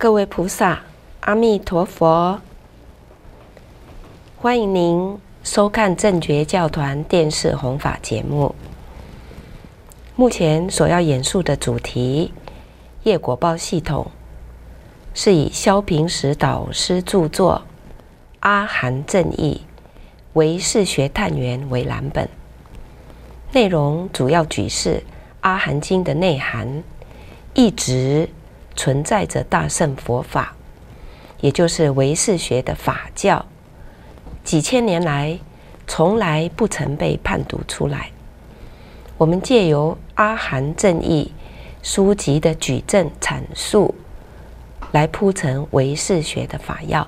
各位菩萨，阿弥陀佛！欢迎您收看正觉教团电视弘法节目。目前所要演述的主题《业果报系统》，是以萧平时导师著作《阿含正义唯识学探源》为蓝本，内容主要举示阿含经的内涵，一直存在着大乘佛法，也就是唯识学的法教，几千年来从来不曾被判读出来。我们借由阿含正义书籍的举证阐述，来铺陈唯识学的法要。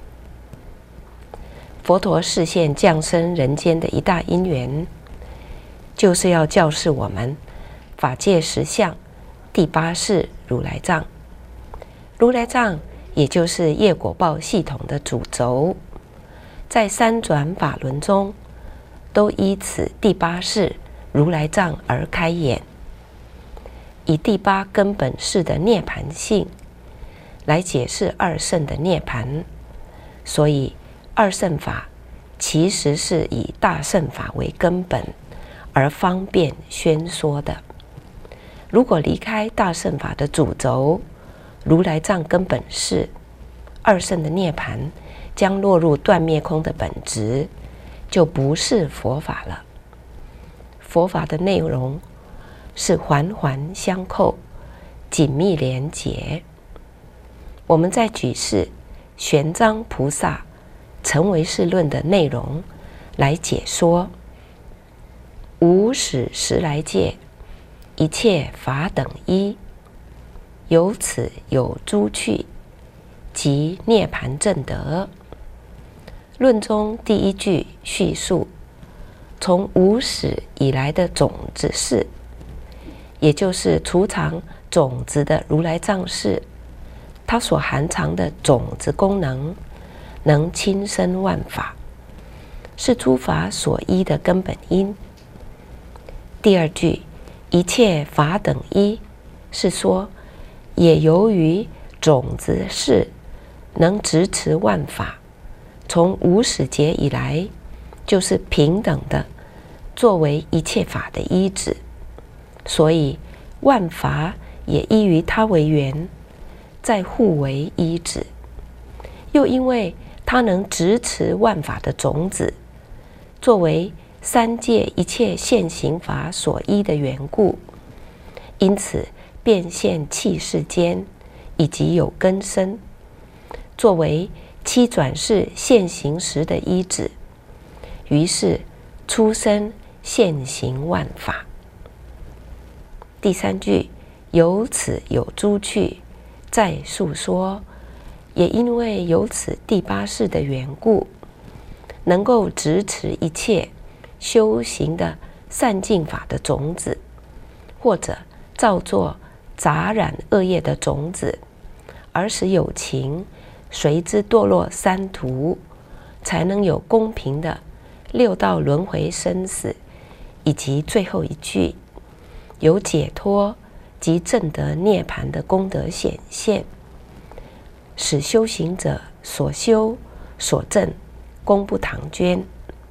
佛陀示现降生人间的一大因缘，就是要教示我们法界实相第八世如来藏。如来藏也就是业果报系统的主轴，在三转法轮中都依此第八世如来藏而开演，以第八根本式的涅槃性来解释二乘的涅槃。所以二乘法其实是以大乘法为根本而方便宣说的。如果离开大乘法的主轴如来藏根本式，二乘的涅槃将落入断灭空的本质，就不是佛法了。佛法的内容是环环相扣，紧密连结。我们在举示玄奘菩萨成唯识论的内容来解说无始时来界，一切法等一，由此有诸趣，即涅槃正德。论中第一句叙述从无始以来的种子识，也就是储藏种子的如来藏识，它所含藏的种子功能能亲生万法，是诸法所依的根本因。第二句一切法等一，是说也由于种子识能执持万法，从无始劫以来就是平等的作为一切法的依止，所以万法也依于它为缘，再互为依止。又因为它能执持万法的种子，作为三界一切现行法所依的缘故，因此变现器世间以及有根身，作为七转世现行时的依止，于是出生现行万法。第三句由此有诸趣，再述说也因为有此第八世的缘故，能够执持一切修行的善净法的种子，或者造作杂染恶业的种子，而使有情随之堕落三途，才能有公平的六道轮回生死，以及最后一句有解脱及证得涅槃的功德显现，使修行者所修所证功不唐捐。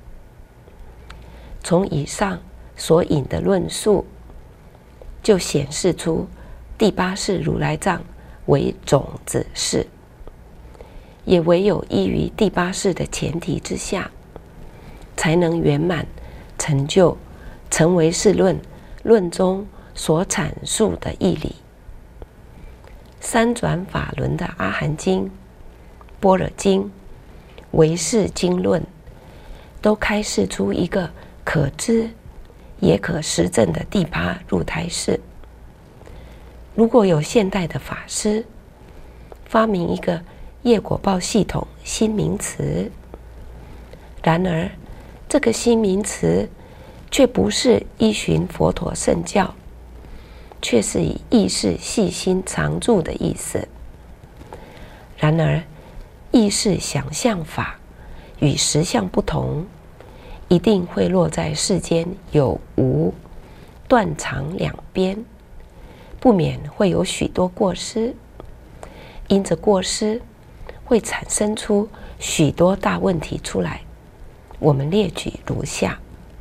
从以上所引的论述，就显示出第八世如来藏为种子识，也唯有依于第八世的前提之下，才能圆满成就成唯识论论中所阐述的义理。三转法轮的阿含经、般若经、唯识经论，都开示出一个可知也可实证的第八入胎识。如果有现代的法师发明一个业果报系统新名词，然而这个新名词却不是依循佛陀圣教，却是以意识细心常住的意思。然而意识想象法与实相不同，一定会落在世间有无断常两边，不免会有许多过失。 因着过失，会产生出许多大问题出来。我们列举如下：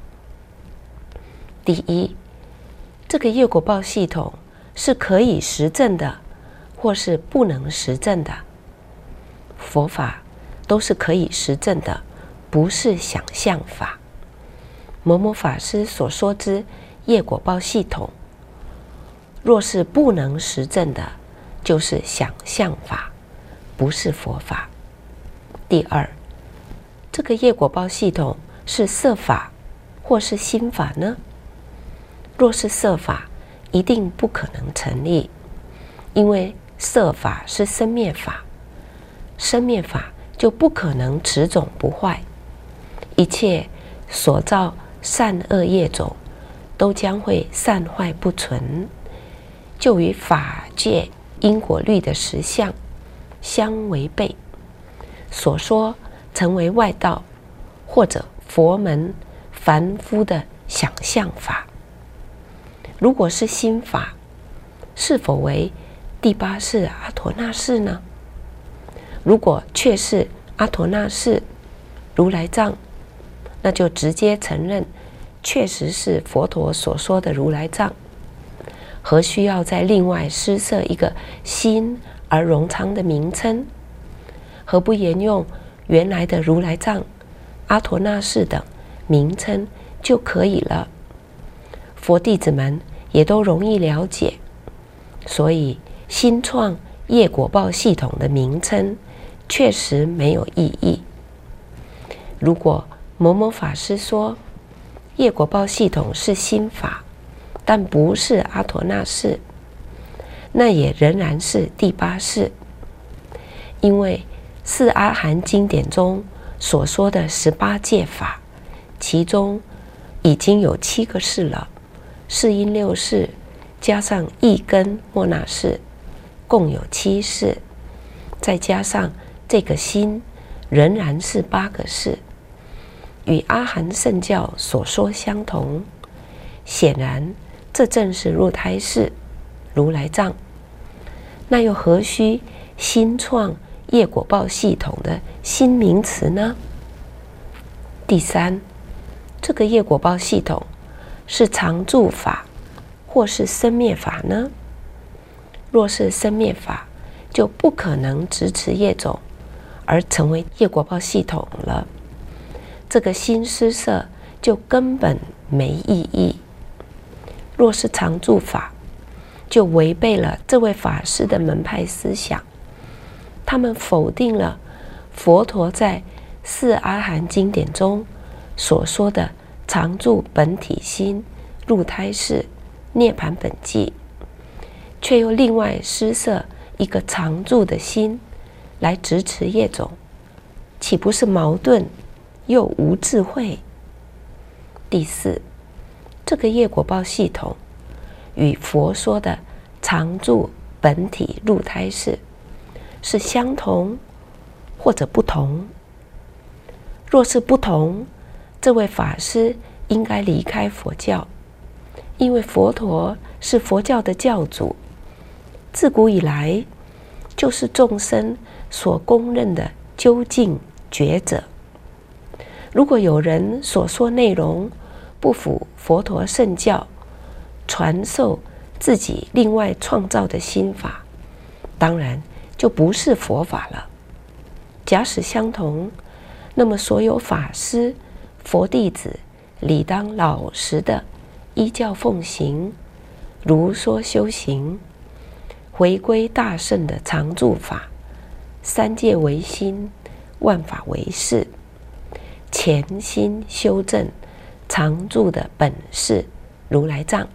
第一，这个业果报系统是可以实证的，或是不能实证的。佛法都是可以实证的，不是想象法。某某法师所说之业果报系统，若是不能实证的，就是想象法，不是佛法。第二，这个业果报系统是色法或是心法呢？若是色法，一定不可能成立，因为色法是生灭法，生灭法就不可能持种不坏，一切所造善恶业种都将会散坏不存，就与法界因果律的实相相违背，所说成为外道或者佛门凡夫的想象法。如果是心法，是否为第八世阿陀那世呢？如果确是阿陀那世如来藏，那就直接承认确实是佛陀所说的如来藏，何须要再另外施设一个新而冗长的名称？何不沿用原来的如来藏、阿陀那世等名称就可以了？佛弟子们也都容易了解，所以新创业果报系统的名称确实没有意义。如果某某法师说业果报系统是心法，但不是阿陀那世，那也仍然是第八世，因为四阿含经典中所说的18戒法，其中已经有7个世了，世因6世加上一根末那世，共有7世，再加上这个心，仍然是8个世，与阿含圣教所说相同。显然这正是入胎世如来藏，那又何须新创业果报系统的新名词呢？第三，这个业果报系统是常住法或是生灭法呢？若是生灭法，就不可能执持业种而成为业果报系统了，这个新施设就根本没意义。若是常住法，就违背了这位法师的门派思想，他们否定了佛陀在四阿含经典中所说的常住本体心、入胎世、涅槃本际，却又另外施设一个常住的心来执持业种，岂不是矛盾又无智慧？第四，这个业果报系统与佛说的常住本体入胎世是相同或者不同？若是不同，这位法师应该离开佛教，因为佛陀是佛教的教主，自古以来就是众生所公认的究竟觉者。如果有人所说内容不符佛陀圣教，传授自己另外创造的心法，当然就不是佛法了。假使相同，那么所有法师、佛弟子理当老实的依教奉行，如说修行，回归大圣的常住法，三界为心，万法为事，潜心修正常住的本事如来藏。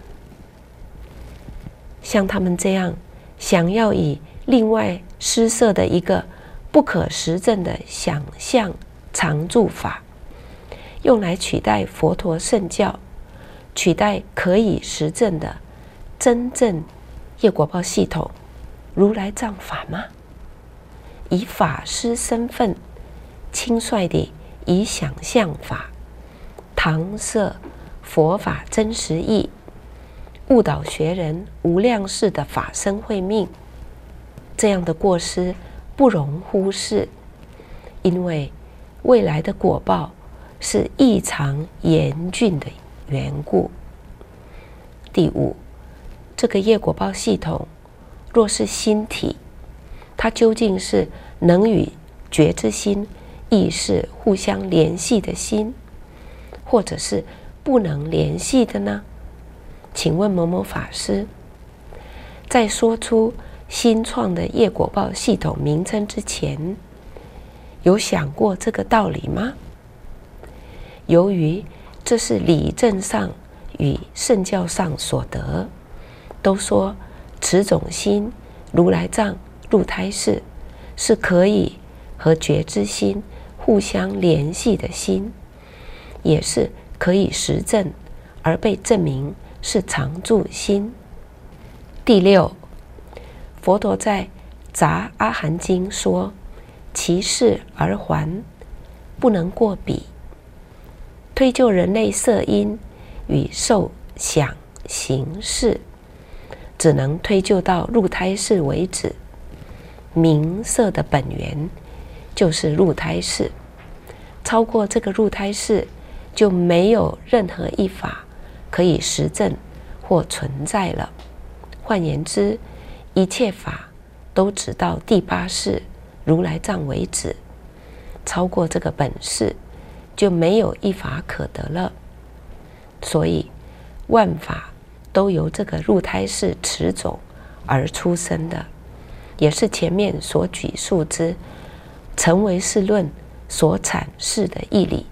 像他们这样想要以另外施设的一个不可实证的想象常住法，用来取代佛陀圣教，取代可以实证的真正业果报系统如来藏法吗？以法师身份轻率地以想象法搪塞佛法真实义，误导学人无量世的法身慧命。 这样的过失不容忽视，因为未来的果报是异常严峻的缘故。第五，这个业果报系统若是心体，它究竟是能与觉知心、意识互相联系的心，或者是不能联系的呢？请问某某法师，在说出新创的业果报系统名称之前，有想过这个道理吗？由于这是理证上与圣教上所得，都说此种心如来藏入胎式是可以和觉知心互相联系的心，也是可以实证而被证明是常住心。第六，佛陀在杂阿含经说，其事而还，不能过彼。推就人类色因与受想行识，只能推就到入胎式为止。名色的本源就是入胎式，超过这个入胎式，就没有任何一法可以实证或存在了。换言之，一切法都只到第八识如来藏为止，超过这个本识，就没有一法可得了。所以万法都由这个入胎式持种而出生的，也是前面所举述之成唯识论所阐释的义理。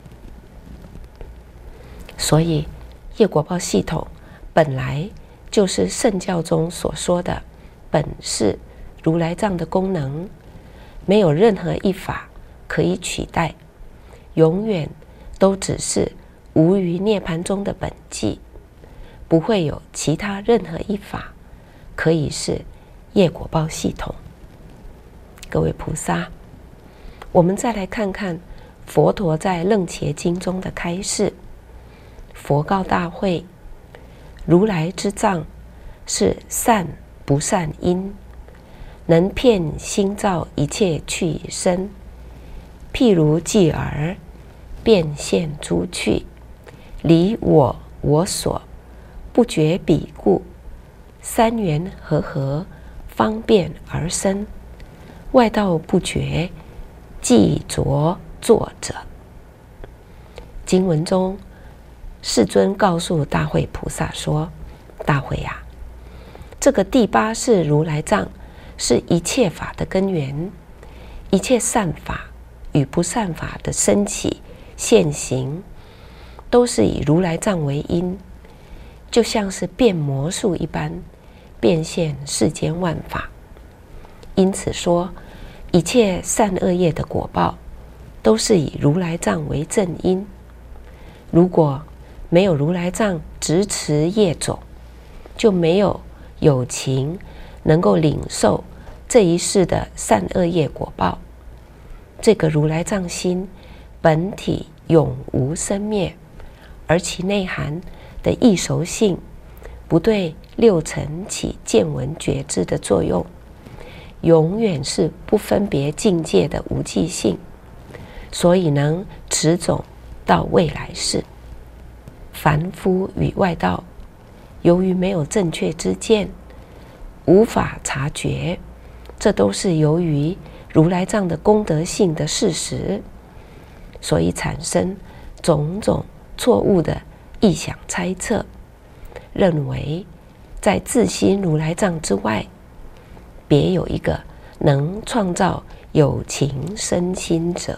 所以业果报系统本来就是圣教中所说的本是如来藏的功能，没有任何一法可以取代，永远都只是无余涅槃中的本际，不会有其他任何一法可以是业果报系统。各位菩萨，我们再来看看佛陀在楞伽经中的开示。佛告大会，如来之藏是善不善因，能遍心造一切趣生，譬如继而变现诸趣，离我所，不觉彼故，三缘和合，方便而生，外道不觉，既着作者。经文中，世尊告诉大会菩萨说：大会啊，这个第八识如来藏是一切法的根源，一切善法与不善法的升起现行，都是以如来藏为因，就像是变魔术一般，变现世间万法。因此说，一切善恶业的果报，都是以如来藏为正因。如果没有如来藏执持业种，就没有有情能够领受这一世的善恶业果报。这个如来藏心本体永无生灭，而其内涵的异熟性不对六尘起见闻觉知的作用，永远是不分别境界的无记性，所以能持种到未来世。凡夫与外道由于没有正确之见，无法察觉，这都是由于如来藏的功德性的事实，所以产生种种错误的臆想猜测，认为在自心如来藏之外，别有一个能创造有情身心者。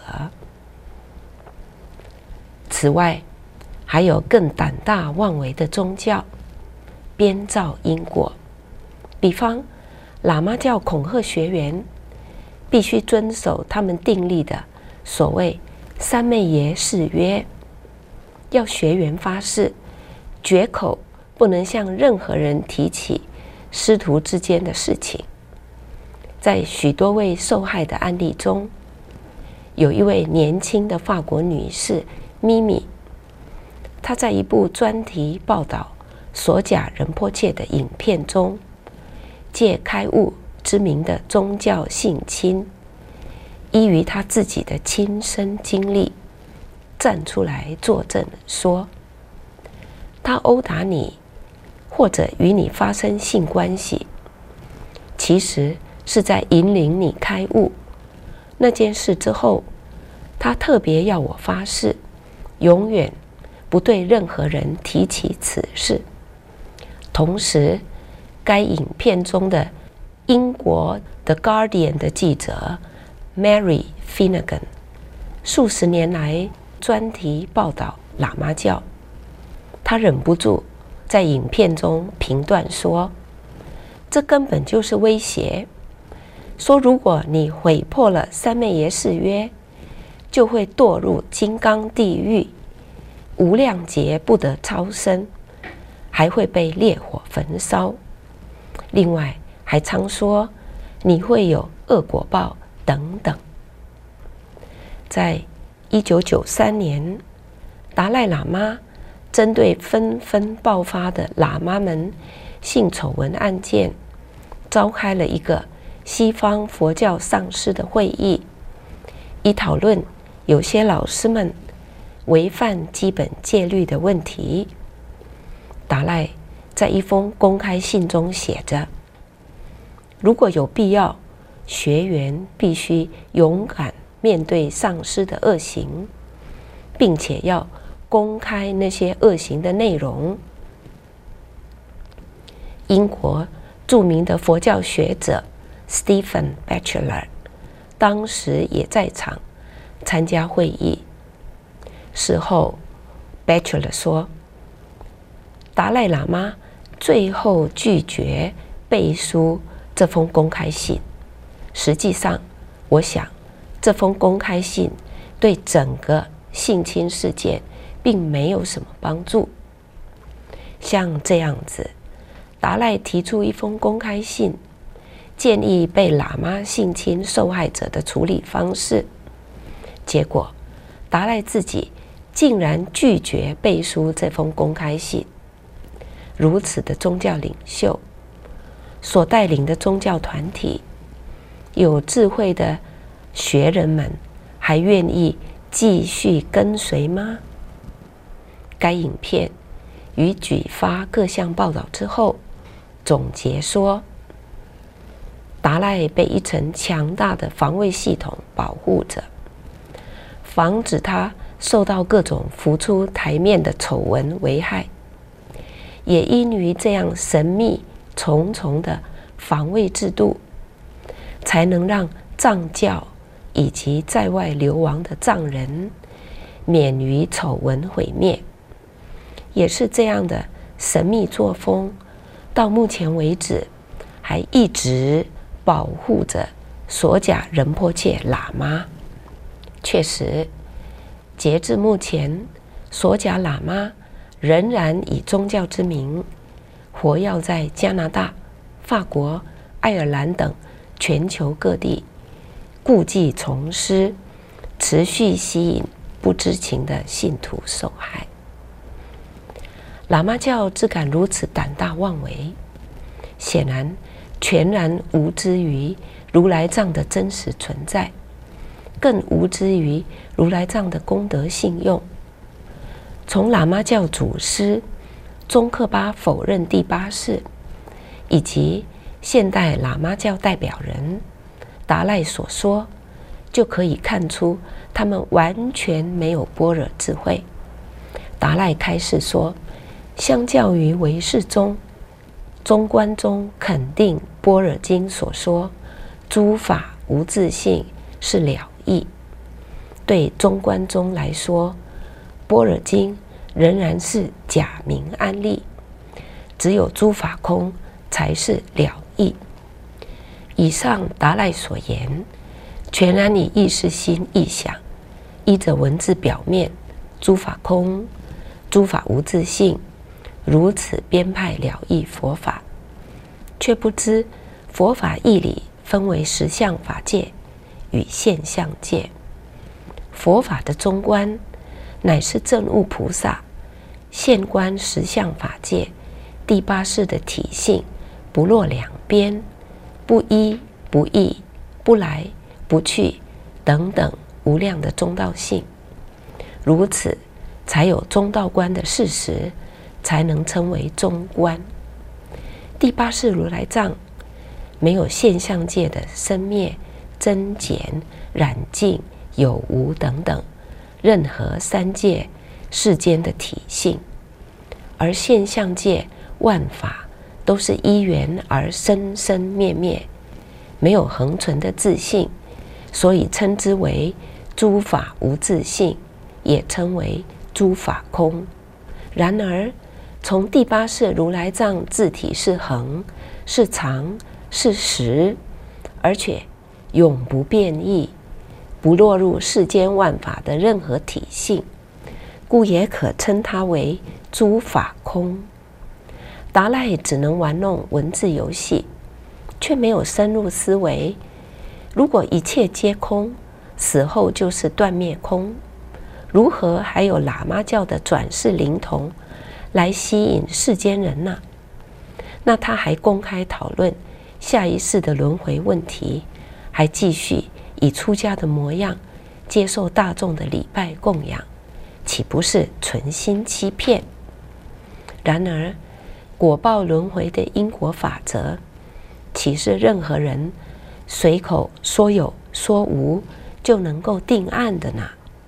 此外，还有更胆大妄为的宗教，编造因果。比方喇嘛教恐吓学员，必须遵守他们订立的所谓三昧耶誓约，要学员发誓，绝口不能向任何人提起师徒之间的事情。在许多位受害的案例中，有一位年轻的法国女士咪咪，她在一部专题报道索甲仁波切的影片中，借开悟之名的宗教性侵，依于他自己的亲身经历站出来作证说，他殴打你或者与你发生性关系，其实是在引领你开悟。那件事之后，他特别要我发誓，永远不对任何人提起此事。同时，该影片中的英国 The Guardian 的记者 Mary Finnegan 数十年来专题报道喇嘛教，他忍不住在影片中评断说，这根本就是威胁，说如果你毁破了三昧耶誓约，就会堕入金刚地狱，无量劫不得超生，还会被烈火焚烧。另外还常说你会有恶果报等等。在1993年，达赖喇嘛针对纷纷爆发的喇嘛们性丑闻案件，召开了一个西方佛教上师的会议，以讨论有些老师们违反基本戒律的问题。达赖在一封公开信中写着，如果有必要，学员必须勇敢面对上师的恶行，并且要公开那些恶行的内容。英国著名的佛教学者 Stephen Batchelor 当时也在场参加会议。事后 Batchelor 说，达赖喇嘛最后拒绝背书这封公开信。实际上，我想这封公开信对整个性侵事件并没有什么帮助。像这样子，达赖提出一封公开信，建议被喇嘛性侵受害者的处理方式，结果达赖自己竟然拒绝背书这封公开信。如此的宗教领袖所带领的宗教团体，有智慧的学人们还愿意继续跟随吗？该影片于举发各项报道之后总结说，达赖被一层强大的防卫系统保护着，防止他受到各种浮出台面的丑闻危害。也因于这样神秘重重的防卫制度，才能让藏教以及在外流亡的藏人免于丑闻毁灭。也是这样的神秘作风，到目前为止还一直保护着索甲仁波切喇嘛。确实，截至目前，索甲喇嘛仍然以宗教之名活跃在加拿大、法国、爱尔兰等全球各地，故技重施，持续吸引不知情的信徒受害。喇嘛教只敢如此胆大妄为，显然全然无知于如来藏的真实存在，更无知于如来藏的功德信用。从喇嘛教祖师宗喀巴否认第八世，以及现代喇嘛教代表人达赖所说，就可以看出他们完全没有般若智慧。达赖开示说，相较于唯识宗，中观宗肯定般若经所说诸法无自性是了义。对中观宗来说，般若经仍然是假名安立，只有诸法空才是了义。以上达赖所言，全然以意识心意想，依着文字表面，诸法空、诸法无自性，如此编派了义佛法，却不知佛法义理分为实相法界与现象界。佛法的中观乃是证悟菩萨现观实相法界第八识的体性不落两边， 不依不异、不来不去等等无量的中道性，如此才有中道观的事实，才能称为中观。第八世如来藏没有现象界的生灭、增减、染净、有无等等任何三界世间的体性，而现象界万法都是依缘而生生灭灭，没有恒存的自性，所以称之为诸法无自性，也称为诸法空。然而从第八世如来藏自体是恒、是常、是实，而且永不变异，不落入世间万法的任何体性，故也可称它为诸法空。达赖只能玩弄文字游戏，却没有深入思维，如果一切皆空，死后就是断灭空，如何还有喇嘛教的转世灵童来吸引世间人呢？那他还公开讨论下一世的轮回问题，还继续以出家的模样接受大众的礼拜供养，岂不是存心欺骗？然而果报轮回的因果法则，岂是任何人随口说有说无就能够定案的呢？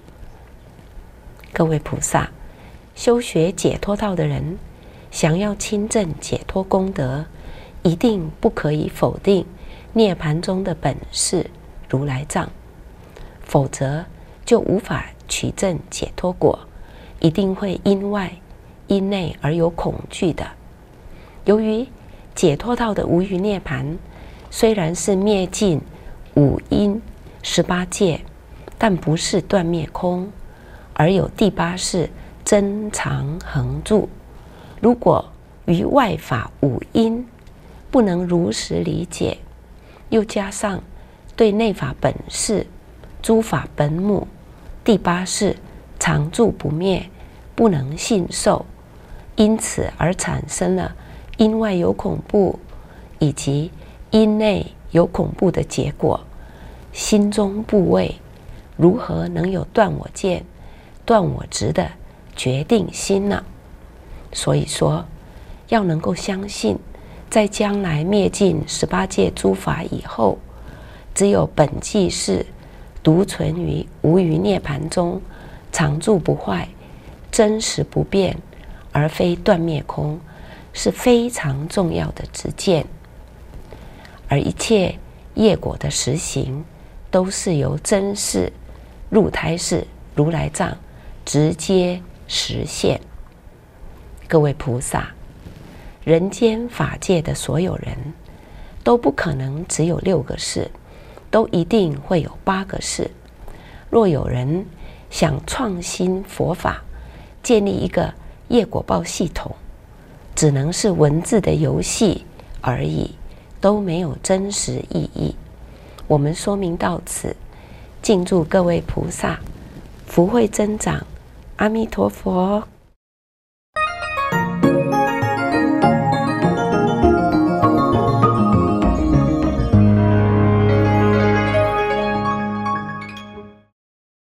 各位菩萨，修学解脱道的人，想要亲证解脱功德，一定不可以否定涅槃中的本事如来藏，否则就无法取证解脱果，一定会因外因内而有恐惧的。由于解脱道的无余涅槃虽然是灭尽五阴18界，但不是断灭空，而有第八世增长恒住。如果于外法五阴不能如实理解，又加上对内法本事、诸法本母、第八世常住不灭不能信受，因此而产生了因外有恐怖以及因内有恐怖的结果，心中不畏，如何能有断我见、断我执的决定心呢？所以说，要能够相信，在将来灭尽18界诸法以后，只有本济世独存于无余涅槃中，常住不坏，真实不变，而非断灭空，是非常重要的知见。而一切业果的实行，都是由真实入胎世如来藏直接实现。各位菩萨，人间法界的所有人都不可能只有6个世，都一定会有8个世。若有人想创新佛法，建立一个业果报系统，只能是文字的游戏而已，都没有真实意义。我们说明到此，敬祝各位菩萨福慧增长，阿弥陀佛。